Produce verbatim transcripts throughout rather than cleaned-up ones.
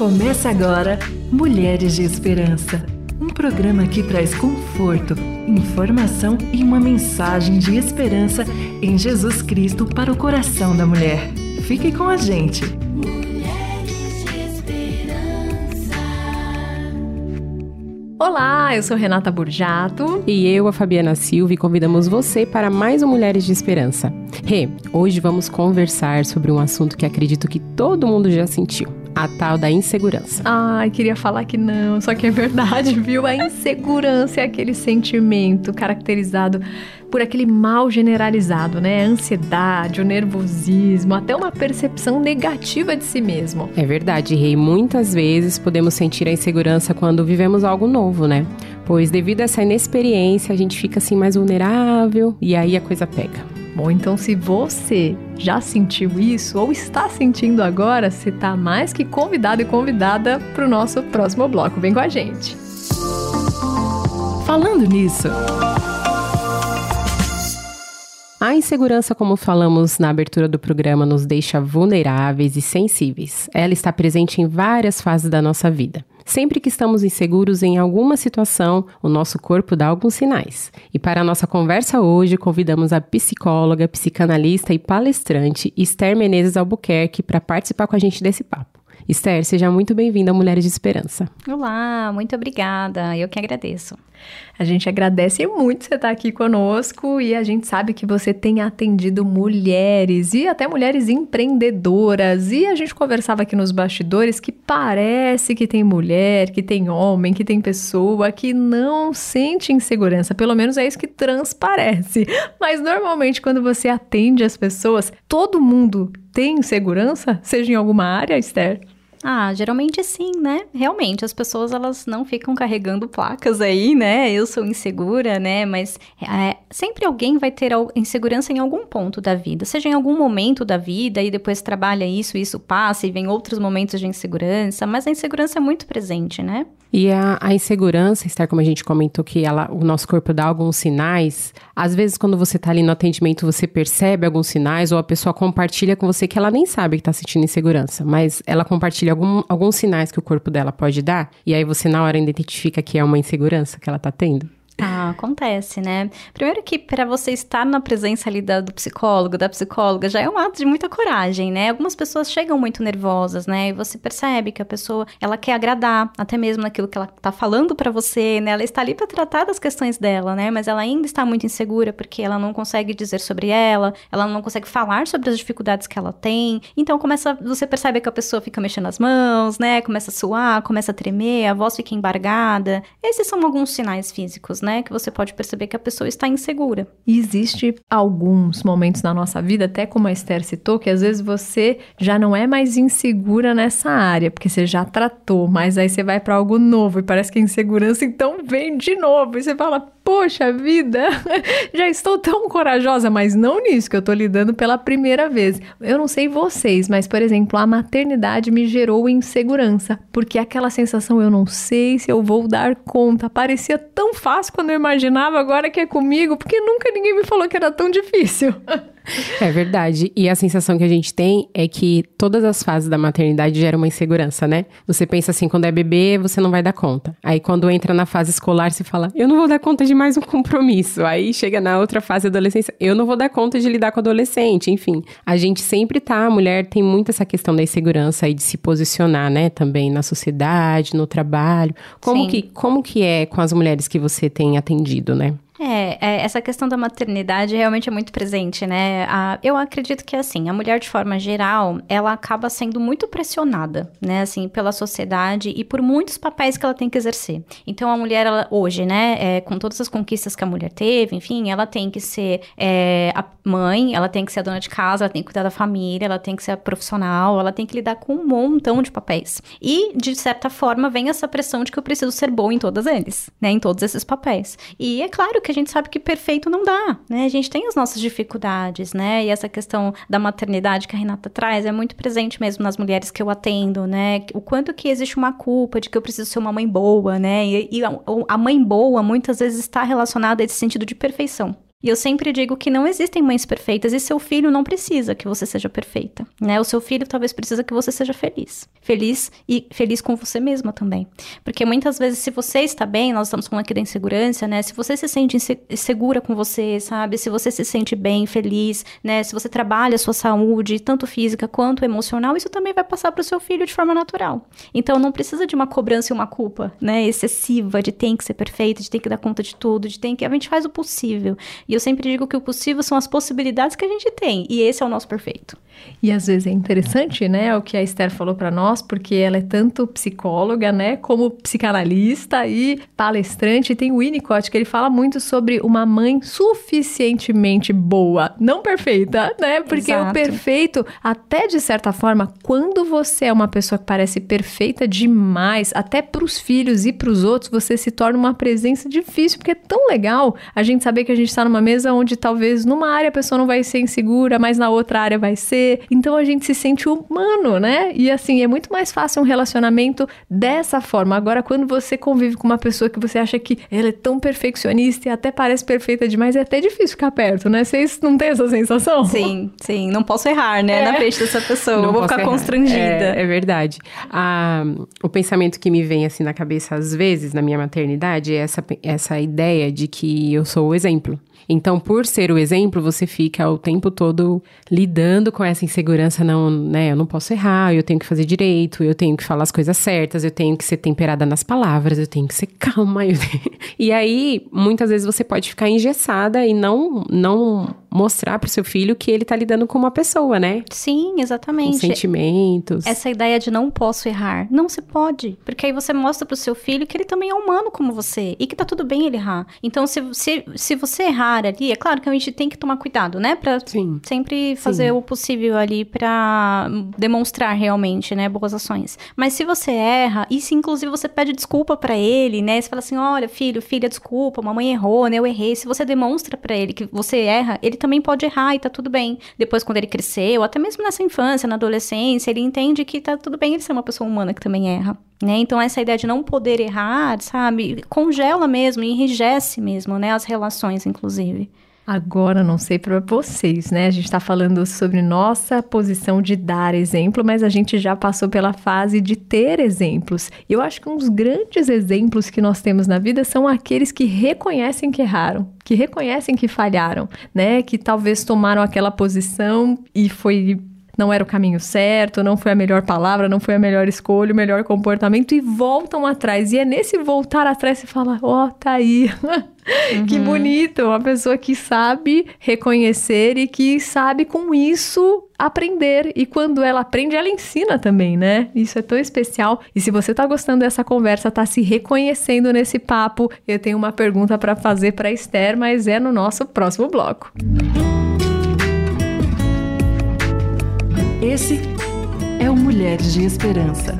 Começa agora Mulheres de Esperança, um programa que traz conforto, informação e uma mensagem de esperança em Jesus Cristo para o coração da mulher. Fique com a gente! Mulheres de Esperança. Olá, eu sou Renata Burjato. E eu, a Fabiana Silva, e convidamos você para mais um Mulheres de Esperança. Rê, hoje vamos conversar sobre um assunto que acredito que todo mundo já sentiu. A tal da insegurança. Ai, queria falar que não, só que é verdade, viu? A insegurança é aquele sentimento caracterizado por aquele mal generalizado, né? A ansiedade, o nervosismo, até uma percepção negativa de si mesmo. É verdade, Rei. Muitas vezes podemos sentir a insegurança quando vivemos algo novo, né? Pois devido a essa inexperiência, a gente fica assim mais vulnerável e aí a coisa pega. Bom, então se você já sentiu isso ou está sentindo agora, você está mais que convidado e convidada para o nosso próximo bloco. Vem com a gente. Falando nisso, a insegurança, como falamos na abertura do programa, nos deixa vulneráveis e sensíveis. Ela está presente em várias fases da nossa vida. Sempre que estamos inseguros em alguma situação, o nosso corpo dá alguns sinais. E para a nossa conversa hoje, convidamos a psicóloga, psicanalista e palestrante Esther Menezes Albuquerque para participar com a gente desse papo. Esther, seja muito bem-vinda a Mulheres de Esperança. Olá, muito obrigada. Eu que agradeço. A gente agradece muito você estar aqui conosco e a gente sabe que você tem atendido mulheres e até mulheres empreendedoras. E a gente conversava aqui nos bastidores que parece que tem mulher, que tem homem, que tem pessoa que não sente insegurança. Pelo menos é isso que transparece. Mas normalmente quando você atende as pessoas, todo mundo tem insegurança? Seja em alguma área, Esther? Ah, geralmente sim, né? Realmente, as pessoas, elas não ficam carregando placas aí, né? Eu sou insegura, né? Mas é, sempre alguém vai ter insegurança em algum ponto da vida. Seja em algum momento da vida e depois trabalha isso, isso passa e vem outros momentos de insegurança. Mas a insegurança é muito presente, né? E a, a insegurança, Esther, como a gente comentou que ela, o nosso corpo dá alguns sinais, às vezes quando você tá ali no atendimento você percebe alguns sinais ou a pessoa compartilha com você que ela nem sabe que tá sentindo insegurança, mas ela compartilha algum, alguns sinais que o corpo dela pode dar e aí você na hora identifica que é uma insegurança que ela tá tendo. Ah, acontece, né? Primeiro que para você estar na presença ali da, do psicólogo, da psicóloga, já é um ato de muita coragem, né? Algumas pessoas chegam muito nervosas, né? E você percebe que a pessoa, ela quer agradar, até mesmo naquilo que ela tá falando para você, né? Ela está ali para tratar das questões dela, né? Mas ela ainda está muito insegura porque ela não consegue dizer sobre ela, ela não consegue falar sobre as dificuldades que ela tem. Então, começa, você percebe que a pessoa fica mexendo as mãos, né? Começa a suar, começa a tremer, a voz fica embargada. Esses são alguns sinais físicos, né? Que você pode perceber que a pessoa está insegura. Existe alguns momentos na nossa vida, até como a Esther citou, que às vezes você já não é mais insegura nessa área, porque você já tratou, mas aí você vai para algo novo e parece que a insegurança então vem de novo. E você fala, poxa vida, já estou tão corajosa, mas não nisso que eu tô lidando pela primeira vez. Eu não sei vocês, mas, por exemplo, a maternidade me gerou insegurança, porque aquela sensação, eu não sei se eu vou dar conta, parecia tão fácil quando eu imaginava, agora que é comigo, porque nunca ninguém me falou que era tão difícil. É verdade. E a sensação que a gente tem é que todas as fases da maternidade geram uma insegurança, né? Você pensa assim, quando é bebê, você não vai dar conta. Aí quando entra na fase escolar, você fala, eu não vou dar conta de mais um compromisso. Aí chega na outra fase da adolescência, eu não vou dar conta de lidar com o adolescente. Enfim, a gente sempre tá, a mulher tem muito essa questão da insegurança e de se posicionar, né? Também na sociedade, no trabalho. Como que, como que é com as mulheres que você tem atendido, né? É, é, essa questão da maternidade realmente é muito presente, né? A, eu acredito que, assim, a mulher, de forma geral, ela acaba sendo muito pressionada, né? Assim, pela sociedade e por muitos papéis que ela tem que exercer. Então, a mulher, ela, hoje, né? É, com todas as conquistas que a mulher teve, enfim, ela tem que ser é, a mãe, ela tem que ser a dona de casa, ela tem que cuidar da família, ela tem que ser a profissional, ela tem que lidar com um montão de papéis. E, de certa forma, vem essa pressão de que eu preciso ser boa em todos eles, né? Em todos esses papéis. E é claro que a gente sabe que perfeito não dá, né? A gente tem as nossas dificuldades, né? E essa questão da maternidade que a Renata traz é muito presente mesmo nas mulheres que eu atendo, né? O quanto que existe uma culpa de que eu preciso ser uma mãe boa, né? E, e a, a mãe boa muitas vezes está relacionada a esse sentido de perfeição. E eu sempre digo que não existem mães perfeitas e seu filho não precisa que você seja perfeita, né? O seu filho talvez precisa que você seja feliz. Feliz e feliz com você mesma também. Porque muitas vezes, se você está bem, nós estamos falando aqui da insegurança, né? Se você se sente segura com você, sabe? Se você se sente bem, feliz, né? Se você trabalha a sua saúde, tanto física quanto emocional, isso também vai passar para o seu filho de forma natural. Então, não precisa de uma cobrança e uma culpa, né? Excessiva, de tem que ser perfeita, de ter que dar conta de tudo, de tem que... A gente faz o possível. E eu sempre digo que o possível são as possibilidades que a gente tem. E esse é o nosso perfeito. E às vezes é interessante, né, o que a Esther falou para nós, porque ela é tanto psicóloga, né, como psicanalista e palestrante. E tem o Winnicott, que ele fala muito sobre uma mãe suficientemente boa, não perfeita, né, porque Exato. o perfeito, até de certa forma, quando você é uma pessoa que parece perfeita demais, até pros filhos e pros outros, você se torna uma presença difícil, porque é tão legal a gente saber que a gente tá numa mesa onde talvez numa área a pessoa não vai ser insegura, mas na outra área vai ser. Então a gente se sente humano, né? E assim, é muito mais fácil um relacionamento dessa forma. Agora, quando você convive com uma pessoa que você acha que ela é tão perfeccionista e até parece perfeita demais, é até difícil ficar perto, né? Vocês não têm essa sensação? Sim, sim. Não posso errar, né? É. Na frente dessa pessoa. Não Eu vou posso ficar errar. constrangida. É, é verdade. Ah, o pensamento que me vem assim na cabeça às vezes, na minha maternidade, é essa, essa ideia de que eu sou o exemplo. Então, por ser o exemplo, você fica o tempo todo lidando com essa insegurança, não, né? Eu não posso errar, eu tenho que fazer direito, eu tenho que falar as coisas certas, eu tenho que ser temperada nas palavras, eu tenho que ser calma. Eu tenho... E aí, muitas vezes você pode ficar engessada e não, não mostrar pro seu filho que ele tá lidando com uma pessoa, né? Sim, exatamente. Com sentimentos. Essa ideia de não posso errar. Não se pode. Porque aí você mostra pro seu filho que ele também é humano como você. E que tá tudo bem ele errar. Então, se, se, se você errar ali, é claro que a gente tem que tomar cuidado, né? Pra Sim. sempre fazer Sim. o possível ali pra demonstrar realmente, né? Boas ações. Mas se você erra, e se inclusive você pede desculpa pra ele, né? Você fala assim, olha, filho, filha, desculpa, mamãe errou, né? Eu errei. Se você demonstra pra ele que você erra, ele também pode errar e tá tudo bem. Depois, quando ele crescer, ou até mesmo nessa infância, na adolescência, ele entende que tá tudo bem ele ser uma pessoa humana que também erra, né? Então, essa ideia de não poder errar, sabe? Congela mesmo, enrijece mesmo, né? As relações, inclusive. Agora, não sei para vocês, né? A gente tá falando sobre nossa posição de dar exemplo, mas a gente já passou pela fase de ter exemplos. E eu acho que um dos grandes exemplos que nós temos na vida são aqueles que reconhecem que erraram, que reconhecem que falharam, né? Que talvez tomaram aquela posição e foi... não era o caminho certo, não foi a melhor palavra, não foi a melhor escolha, o melhor comportamento, e voltam atrás. E é nesse voltar atrás que você fala, ó, oh, tá aí. Uhum. Que bonito, uma pessoa que sabe reconhecer e que sabe com isso aprender. E quando ela aprende, ela ensina também, né? Isso é tão especial. E se você tá gostando dessa conversa, tá se reconhecendo nesse papo, eu tenho uma pergunta para fazer para Esther, mas é no nosso próximo bloco. Esse é o Mulheres de Esperança.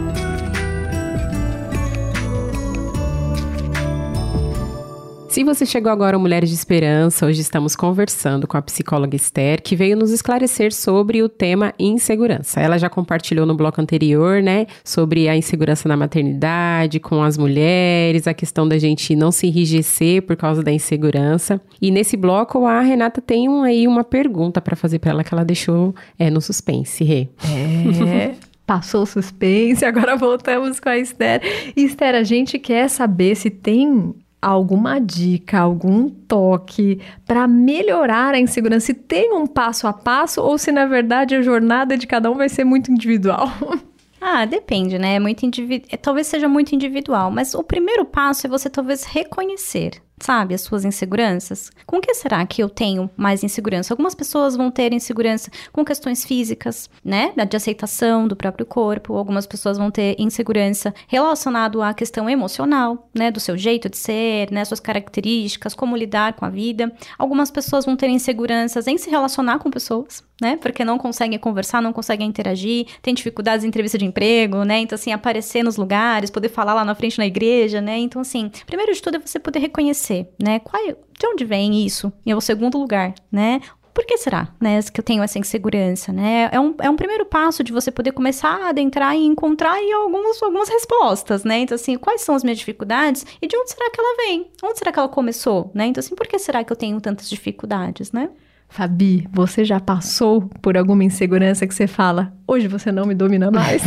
Se você chegou agora ao Mulheres de Esperança, hoje estamos conversando com a psicóloga Esther, que veio nos esclarecer sobre o tema insegurança. Ela já compartilhou no bloco anterior, né, sobre a insegurança na maternidade, com as mulheres, a questão da gente não se enrijecer por causa da insegurança. E nesse bloco, a Renata tem um, aí uma pergunta para fazer para ela que ela deixou é, no suspense, Rê. É... Passou o suspense, agora voltamos com a Esther. Esther, a gente quer saber se tem alguma dica, algum toque para melhorar a insegurança, se tem um passo a passo ou se na verdade a jornada de cada um vai ser muito individual. Ah, depende, né? É muito individu... Talvez seja muito individual, mas o primeiro passo é você talvez reconhecer, sabe, as suas inseguranças. Com que será que eu tenho mais insegurança? Algumas pessoas vão ter insegurança com questões físicas, né, de aceitação do próprio corpo. Algumas pessoas vão ter insegurança relacionado à questão emocional, né, do seu jeito de ser, né, suas características, como lidar com a vida. Algumas pessoas vão ter inseguranças em se relacionar com pessoas, né, porque não conseguem conversar, não conseguem interagir, tem dificuldades em entrevista de emprego, né, então assim, aparecer nos lugares, poder falar lá na frente na igreja, né, então assim, primeiro de tudo é você poder reconhecer, né, qual é, de onde vem isso? E é o segundo lugar, né, por que será, né, que eu tenho essa insegurança, né? É um, é um primeiro passo de você poder começar a adentrar e encontrar aí algumas, algumas respostas, né? Então, assim, quais são as minhas dificuldades e de onde será que ela vem? Onde será que ela começou, né? Então, assim, por que será que eu tenho tantas dificuldades, né? Fabi, você já passou por alguma insegurança que você fala, hoje você não me domina mais?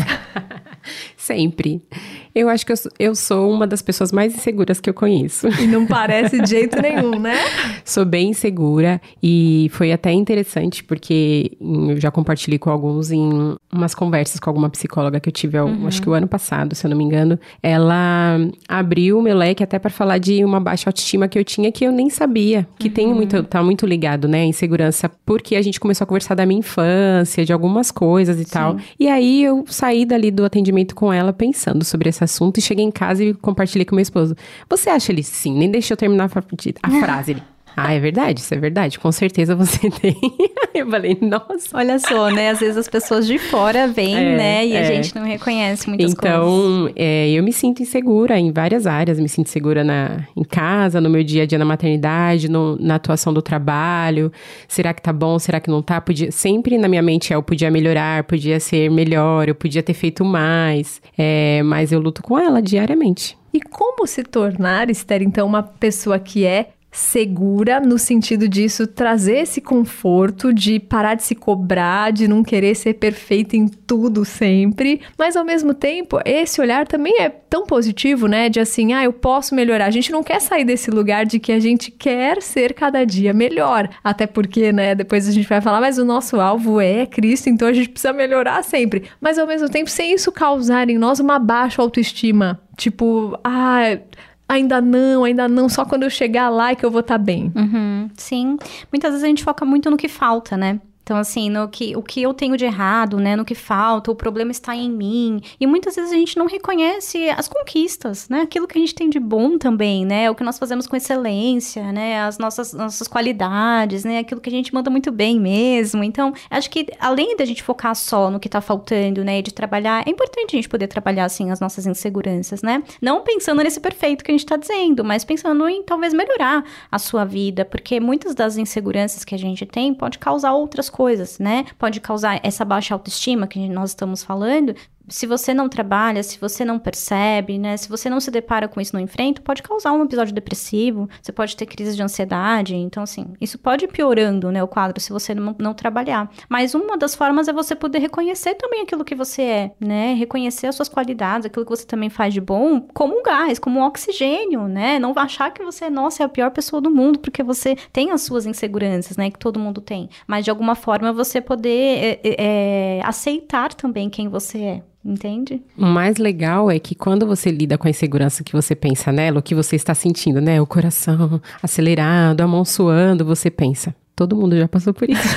Sempre. Eu acho que eu sou, eu sou uma das pessoas mais inseguras que eu conheço. E não parece de jeito nenhum, né? Sou bem insegura e foi até interessante porque eu já compartilhei com alguns em umas conversas com alguma psicóloga que eu tive, uhum. acho que o ano passado, se eu não me engano. Ela abriu o meu leque até para falar de uma baixa autoestima que eu tinha que eu nem sabia. Que uhum. tem muito, tá muito ligado, né? Insegurança, porque a gente começou a conversar da minha infância, de algumas coisas e Sim. tal. E aí eu saí dali do atendimento com ela pensando sobre esse assunto e cheguei em casa e compartilhei com meu esposo. Você acha ele sim? Nem deixou eu terminar a frase. Ele, ah, é verdade, isso é verdade. Com certeza você tem. Eu falei, nossa. Olha só, né? Às vezes as pessoas de fora vêm, é, né? E é. a gente não reconhece muitas então, coisas. Então, é, eu me sinto insegura em várias áreas. Me sinto segura na, em casa, no meu dia a dia na maternidade, no, na atuação do trabalho. Será que tá bom? Será que não tá? Podia, sempre na minha mente é, eu podia melhorar, podia ser melhor, eu podia ter feito mais. É, mas eu luto com ela diariamente. E como se tornar, Esther, então, uma pessoa que é segura, no sentido disso, trazer esse conforto de parar de se cobrar, de não querer ser perfeita em tudo sempre, mas ao mesmo tempo, esse olhar também é tão positivo, né, de assim, ah, eu posso melhorar. A gente não quer sair desse lugar de que a gente quer ser cada dia melhor, até porque, né, depois a gente vai falar, mas o nosso alvo é Cristo, então a gente precisa melhorar sempre, mas ao mesmo tempo, sem isso causar em nós uma baixa autoestima, tipo, ah... ainda não, ainda não, só quando eu chegar lá é que eu vou estar bem. Uhum, sim. Muitas vezes a gente foca muito no que falta, né? Então, assim, no que, o que eu tenho de errado, né? No que falta, o problema está em mim. E muitas vezes a gente não reconhece as conquistas, né? Aquilo que a gente tem de bom também, né? O que nós fazemos com excelência, né? As nossas, nossas qualidades, né? Aquilo que a gente manda muito bem mesmo. Então, acho que além da gente focar só no que está faltando, né? E de trabalhar, é importante a gente poder trabalhar, assim, as nossas inseguranças, né? Não pensando nesse perfeito que a gente está dizendo, mas pensando em talvez melhorar a sua vida. Porque muitas das inseguranças que a gente tem pode causar outras coisas. coisas, né? Pode causar essa baixa autoestima que nós estamos falando. Se você não trabalha, se você não percebe, né? Se você não se depara com isso no enfrento, pode causar um episódio depressivo, você pode ter crise de ansiedade. Então, assim, isso pode ir piorando, né, o quadro, se você não, não trabalhar. Mas uma das formas é você poder reconhecer também aquilo que você é, né? Reconhecer as suas qualidades, aquilo que você também faz de bom, como um gás, como um oxigênio, né? Não achar que você, nossa, é a pior pessoa do mundo, porque você tem as suas inseguranças, né? Que todo mundo tem. Mas, de alguma forma, você poder é, é, aceitar também quem você é. Entende? O mais legal é que quando você lida com a insegurança que você pensa nela, o que você está sentindo, né? O coração acelerado, a mão suando, você pensa, todo mundo já passou por isso.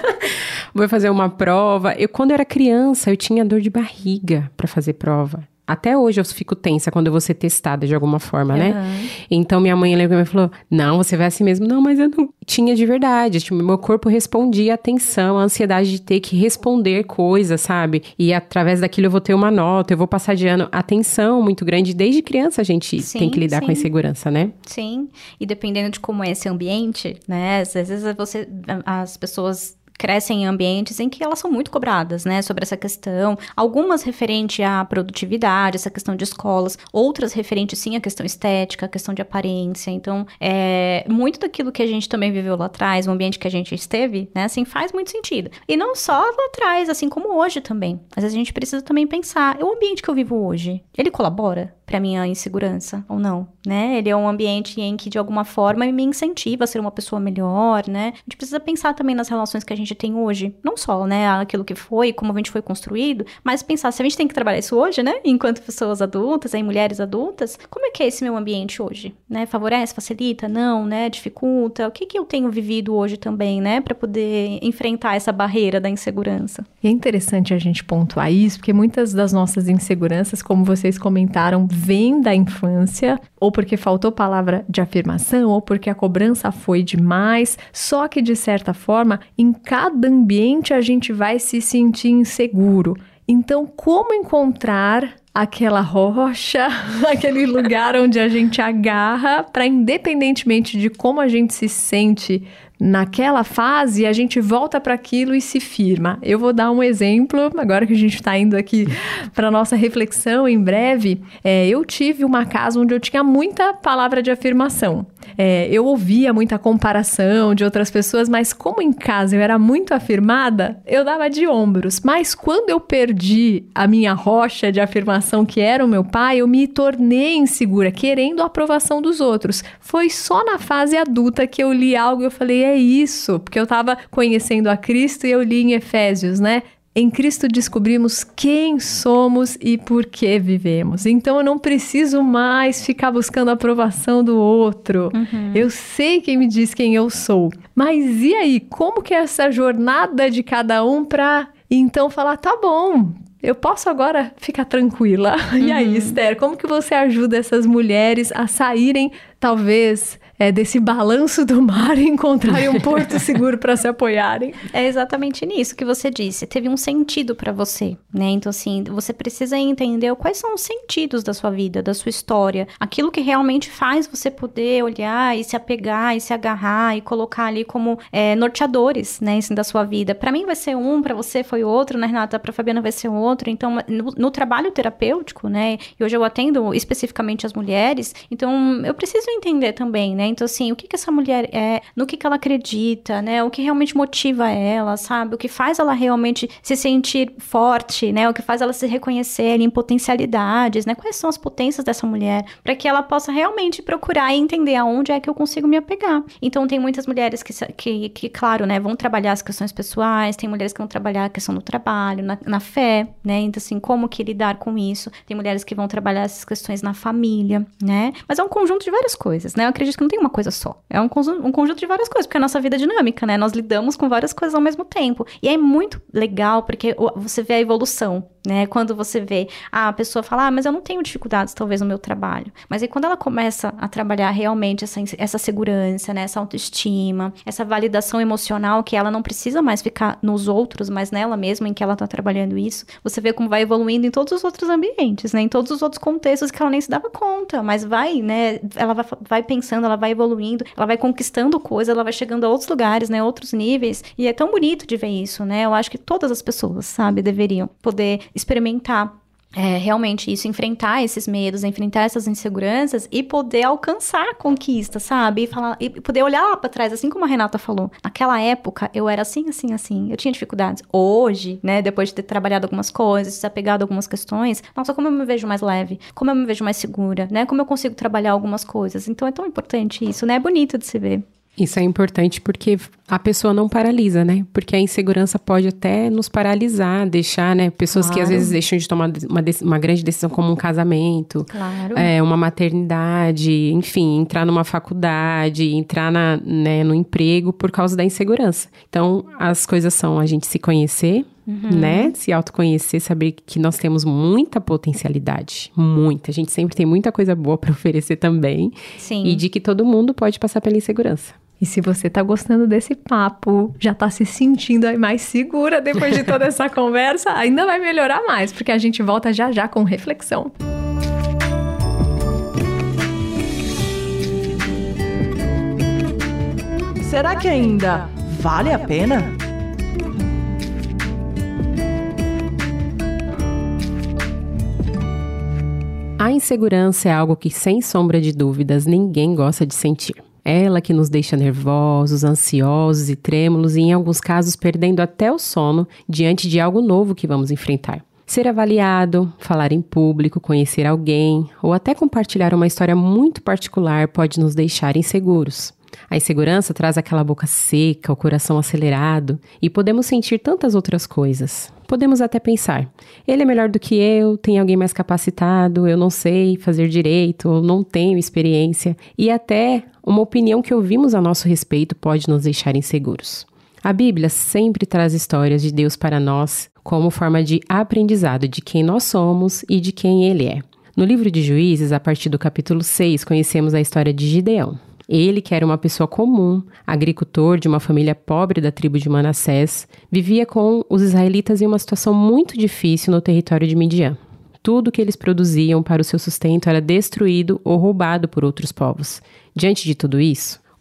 Vou fazer uma prova. Eu, quando eu era criança, eu tinha dor de barriga para fazer prova. Até hoje eu fico tensa quando eu vou ser testada de alguma forma, né? Uhum. Então minha mãe lembra e falou, não, você vai assim mesmo. Não, mas eu não tinha de verdade. Tipo, meu corpo respondia a tensão, a ansiedade de ter que responder coisas, sabe? E através daquilo eu vou ter uma nota, eu vou passar de ano. A tensão muito grande. Desde criança a gente sim, tem que lidar sim. com a insegurança, né? Sim, e dependendo de como é esse ambiente, né? Às vezes você, as pessoas... crescem em ambientes em que elas são muito cobradas, né, sobre essa questão, algumas referente à produtividade, essa questão de escolas, outras referentes sim à questão estética, à questão de aparência, então, é, muito daquilo que a gente também viveu lá atrás, o ambiente que a gente esteve, né, assim, faz muito sentido, e não só lá atrás, assim como hoje também, às vezes a gente precisa também pensar, o ambiente que eu vivo hoje, ele colabora para minha insegurança ou não, né, ele é um ambiente em que de alguma forma me incentiva a ser uma pessoa melhor, né, a gente precisa pensar também nas relações que a gente tem hoje, não só, né, aquilo que foi, como a gente foi construído, mas pensar, se a gente tem que trabalhar isso hoje, né, enquanto pessoas adultas, aí, mulheres adultas, como é que é esse meu ambiente hoje, né, favorece, facilita, não, né, dificulta, o que que eu tenho vivido hoje também, né, para poder enfrentar essa barreira da insegurança. E é interessante a gente pontuar isso, porque muitas das nossas inseguranças, como vocês comentaram, vêm da infância, ou porque faltou palavra de afirmação, ou porque a cobrança foi demais, só que de certa forma, em cada ambiente a gente vai se sentir inseguro. Então, como encontrar aquela rocha, aquele lugar onde a gente agarra para, independentemente de como a gente se sente naquela fase, a gente volta para aquilo e se firma. Eu vou dar um exemplo, agora que a gente está indo aqui para nossa reflexão em breve. É, eu tive uma casa onde eu tinha muita palavra de afirmação. É, eu ouvia muita comparação de outras pessoas, mas como em casa eu era muito afirmada, eu dava de ombros. Mas quando eu perdi a minha rocha de afirmação, que era o meu pai, eu me tornei insegura, querendo a aprovação dos outros. Foi só na fase adulta que eu li algo e eu falei, é isso, porque eu estava conhecendo a Cristo e eu li em Efésios, né? Em Cristo descobrimos quem somos e por que vivemos. Então eu não preciso mais ficar buscando a aprovação do outro. Uhum. Eu sei quem me diz quem eu sou. Mas e aí, como que é essa jornada de cada um para então falar, tá bom, eu posso agora ficar tranquila. Uhum. E aí, Esther, como que você ajuda essas mulheres a saírem, talvez, é, desse balanço do mar e encontrarem um porto seguro para se apoiarem? É exatamente nisso que você disse. Teve um sentido para você, né? Então, assim, você precisa entender quais são os sentidos da sua vida, da sua história. Aquilo que realmente faz você poder olhar e se apegar e se agarrar e colocar ali como é, norteadores, né? Assim, da sua vida. Para mim vai ser um, para você foi outro, né, Renata? Para Fabiana vai ser outro. Então, no, no trabalho terapêutico, né? E hoje eu atendo especificamente as mulheres. Então, eu preciso entender também, né? Então, assim, o que que essa mulher é, no que que ela acredita, né? O que realmente motiva ela, sabe? O que faz ela realmente se sentir forte, né? O que faz ela se reconhecer em potencialidades, né? Quais são as potências dessa mulher? Para que ela possa realmente procurar e entender aonde é que eu consigo me apegar. Então, tem muitas mulheres que, que, que claro, né? Vão trabalhar as questões pessoais, tem mulheres que vão trabalhar a questão do trabalho, na, na fé, né? Então, assim, como que lidar com isso? Tem mulheres que vão trabalhar essas questões na família, né? Mas é um conjunto de várias coisas, né? Eu acredito que não tem uma coisa só. É um, um conjunto de várias coisas, porque a nossa vida é dinâmica, né? Nós lidamos com várias coisas ao mesmo tempo. E é muito legal, porque você vê a evolução, né? Quando você vê, ah, a pessoa fala, ah, mas eu não tenho dificuldades, talvez, no meu trabalho. Mas aí, quando ela começa a trabalhar realmente essa, essa segurança, né? Essa autoestima, essa validação emocional, que ela não precisa mais ficar nos outros, mas nela mesma, em que ela tá trabalhando isso, você vê como vai evoluindo em todos os outros ambientes, né? Em todos os outros contextos que ela nem se dava conta, mas vai, né? Ela vai, vai pensando, ela vai evoluindo, ela vai conquistando coisas, ela vai chegando a outros lugares, né? Outros níveis, e é tão bonito de ver isso, né? Eu acho que todas as pessoas, sabe, deveriam poder experimentar É, realmente isso, enfrentar esses medos, enfrentar essas inseguranças e poder alcançar conquistas, sabe? E, falar, e poder olhar lá pra trás, assim como a Renata falou. Naquela época, eu era assim, assim, assim. Eu tinha dificuldades. Hoje, né, depois de ter trabalhado algumas coisas, desapegado algumas questões, nossa, como eu me vejo mais leve, como eu me vejo mais segura, né? Como eu consigo trabalhar algumas coisas. Então, é tão importante isso, né? É bonito de se ver. Isso é importante porque a pessoa não paralisa, né? Porque a insegurança pode até nos paralisar, deixar, né? Pessoas claro. Que às vezes deixam de tomar uma, uma grande decisão como um casamento, claro. é, uma maternidade, enfim, entrar numa faculdade, entrar na, né, no emprego por causa da insegurança. Então, as coisas são a gente se conhecer, uhum. né? Se autoconhecer, saber que nós temos muita potencialidade, muita. A gente sempre tem muita coisa boa para oferecer também. Sim. E de que todo mundo pode passar pela insegurança. E se você tá gostando desse papo, já tá se sentindo aí mais segura depois de toda essa conversa, ainda vai melhorar mais, porque a gente volta já já com reflexão. Será que ainda vale a pena? A insegurança é algo que, sem sombra de dúvidas, ninguém gosta de sentir. Ela que nos deixa nervosos, ansiosos e trêmulos e, em alguns casos, perdendo até o sono diante de algo novo que vamos enfrentar. Ser avaliado, falar em público, conhecer alguém ou até compartilhar uma história muito particular pode nos deixar inseguros. A insegurança traz aquela boca seca, o coração acelerado e podemos sentir tantas outras coisas. Podemos até pensar, ele é melhor do que eu, tem alguém mais capacitado, eu não sei fazer direito, eu não tenho experiência. E até uma opinião que ouvimos a nosso respeito pode nos deixar inseguros. A Bíblia sempre traz histórias de Deus para nós como forma de aprendizado de quem nós somos e de quem Ele é. No livro de Juízes, a partir do capítulo seis, conhecemos a história de Gideão. Ele, que era uma pessoa comum, agricultor de uma família pobre da tribo de Manassés, vivia com os israelitas em uma situação muito difícil no território de Midian. Tudo que eles produziam para o seu sustento era destruído ou roubado por outros povos. Diante de tudo isso,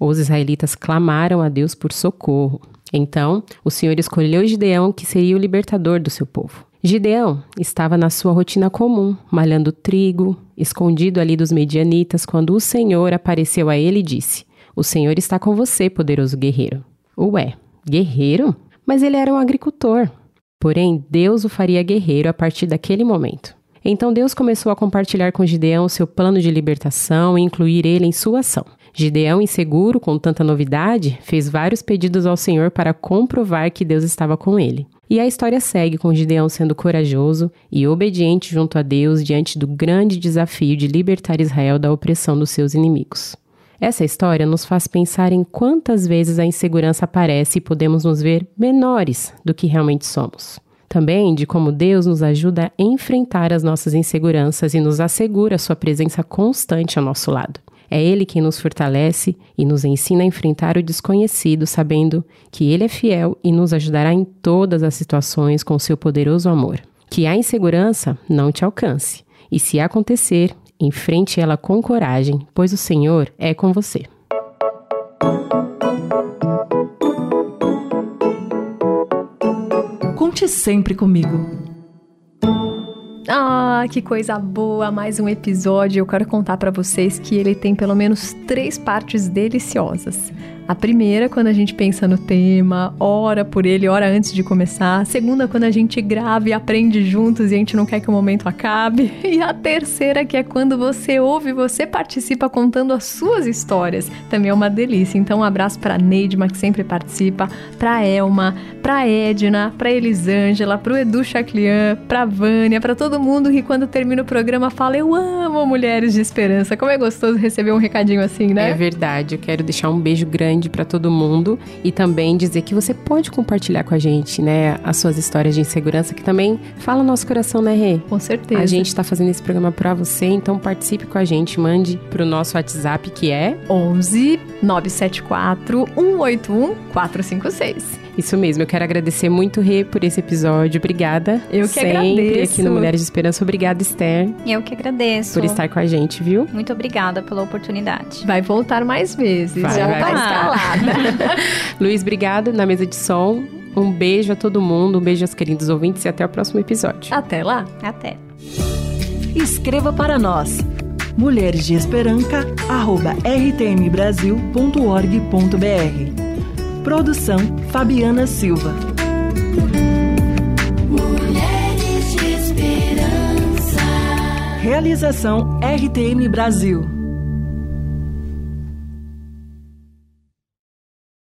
Os israelitas clamaram a Deus por socorro. Então, o Senhor escolheu Gideão, que seria o libertador do seu povo. Gideão estava na sua rotina comum, malhando trigo, escondido ali dos medianitas, quando o Senhor apareceu a ele e disse: "O Senhor está com você, poderoso guerreiro." Ué, guerreiro? Mas ele era um agricultor. Porém, Deus o faria guerreiro a partir daquele momento. Então Deus começou a compartilhar com Gideão seu plano de libertação e incluir ele em sua ação. Gideão, inseguro com tanta novidade, fez vários pedidos ao Senhor para comprovar que Deus estava com ele. E a história segue com Gideão sendo corajoso e obediente junto a Deus diante do grande desafio de libertar Israel da opressão dos seus inimigos. Essa história nos faz pensar em quantas vezes a insegurança aparece e podemos nos ver menores do que realmente somos. Também de como Deus nos ajuda a enfrentar as nossas inseguranças e nos assegura sua presença constante ao nosso lado. É Ele quem nos fortalece e nos ensina a enfrentar o desconhecido, sabendo que Ele é fiel e nos ajudará em todas as situações com seu poderoso amor. Que a insegurança não te alcance. E se acontecer, enfrente ela com coragem, pois o Senhor é com você. Conte sempre comigo. Ah, que coisa boa, mais um episódio. Eu quero contar pra vocês que ele tem pelo menos três partes deliciosas. A primeira, quando a gente pensa no tema, ora por ele, ora antes de começar. A segunda, quando a gente grava e aprende juntos e a gente não quer que o momento acabe. E a terceira, que é quando você ouve, você participa contando as suas histórias. Também é uma delícia. Então, um abraço pra Neidma, que sempre participa, pra Elma, pra Edna, pra Elisângela, pro Edu Chaclian, pra Vânia, pra todo mundo que quando termina o programa fala: "Eu amo Mulheres de Esperança." Como é gostoso receber um recadinho assim, né? É verdade. Eu quero deixar um beijo grande para todo mundo e também dizer que você pode compartilhar com a gente, né, as suas histórias de insegurança, que também fala no nosso coração, né, Rê? Com certeza. A gente tá fazendo esse programa para você, então participe com a gente, mande pro nosso WhatsApp, que é onze nove sete quatro um oito um quatro cinco seis. Isso mesmo. Eu quero agradecer muito, Rê, por esse episódio. Obrigada. Eu que sempre agradeço. Aqui no Mulheres de Esperança. Obrigada, Esther. Eu que agradeço. Por estar com a gente, viu? Muito obrigada pela oportunidade. Vai voltar mais vezes. Vai, Já vai. tá escalada. Luiz, obrigada na mesa de som. Um beijo a todo mundo, um beijo aos queridos ouvintes e até o próximo episódio. Até lá. Até. Escreva para nós. mulheres de esperança arroba r t m brasil ponto org ponto b r. Produção Fabiana Silva. Mulheres de Esperança. Realização R T M Brasil.